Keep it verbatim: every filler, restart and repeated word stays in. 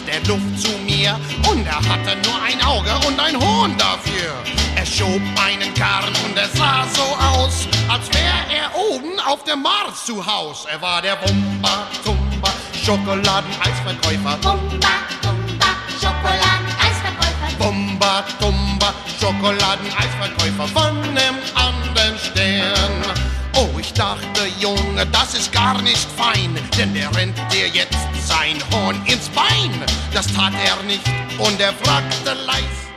aus der Luft zu mir und er hatte nur ein Auge und ein Horn dafür. Er schob einen Karren und er sah so aus, als wär er oben auf dem Mars zu Haus. Er war der Bumba Tumba Schokoladeneisverkäufer. Bumba, Bumba, Schokoladeneisverkäufer. Bumba Tumba Schokoladeneisverkäufer von nem anderen Stern. Oh, ich dachte, Junge, das ist gar nicht fein, denn der rennt dir jetzt sein Horn ins Bein. Das tat er nicht und er fragte leis: